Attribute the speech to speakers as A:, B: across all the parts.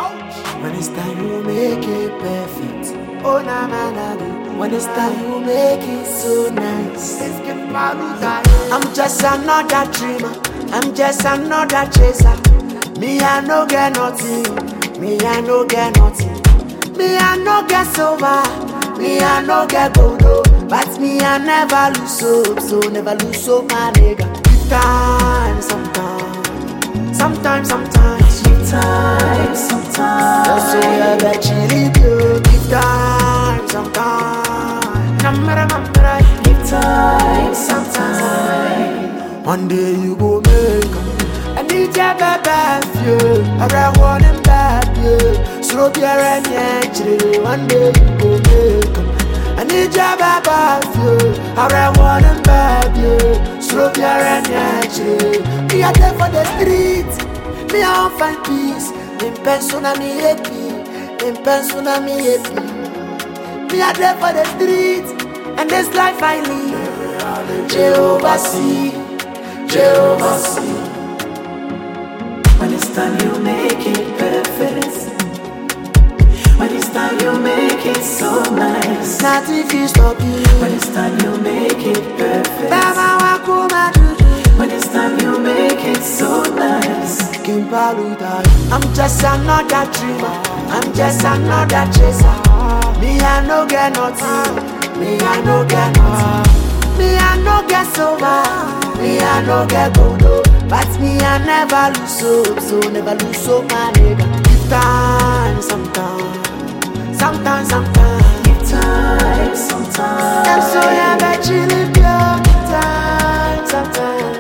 A: When it's time you make it perfect. Oh na na na na. When it's time you make it so nice. I'm just another dreamer. I'm just another chaser. Me I no get nothing. Me I no get nothing. Me I no get silver. Me I no get gold. But me I never lose hope. So never lose hope, my nigga. Give time, sometimes. Sometimes, sometimes.
B: Give time, sometimes.
A: Just so I bet you leave you. Give time, sometimes.
B: Give time, sometimes.
A: One day you go make 'em. I need your baby, yeah. I want him back, yeah. Slow your and yeah, one day you go make 'em. I need your baby, yeah. I want him back, yeah. Slow your and yeah, me are there for the streets. Me I won't find peace. In persona me happy. In persona me happy. Me are there for the streets. And this life I live. Jehovah see. Jehovah see.
B: When it's time you make it perfect. When it's time you make it so nice.
A: Nothing can stop you.
B: When it's time you make it perfect.
A: Baba wakuma juju.
B: When it's time you make it so nice.
A: I'm just another dreamer. I'm just another chaser. Me I no get nothing. Me I no get nothing. Me I no get silver. Me I no get gold. But me I never lose hope. So never lose hope, my nigga. Give time, sometimes. Sometimes, sometimes.
B: Give time, sometimes.
A: I'm so yeah, bet you live your time, sometimes.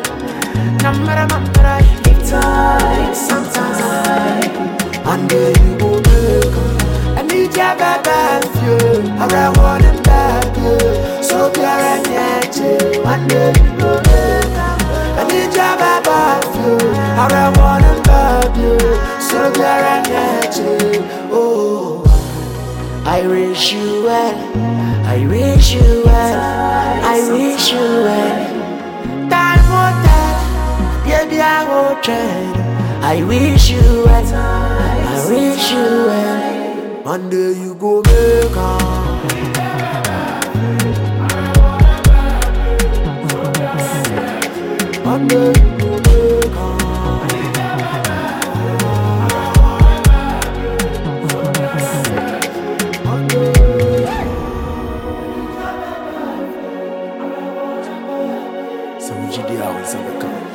B: Give time, sometimes.
A: One day you go make 'em. I need your baby, yeah. I want him back, yeah. So pure and yeah, one day you go make 'em. I need your baby, yeah. I want him back, yeah. So pure and yeah, oh. I wish you well. I wish you well. I wish you well. Time will tell, baby I will trade. I wish you well. I wish you well. One day you go make 'em. One day you go make 'em. One day. So we did the hours of the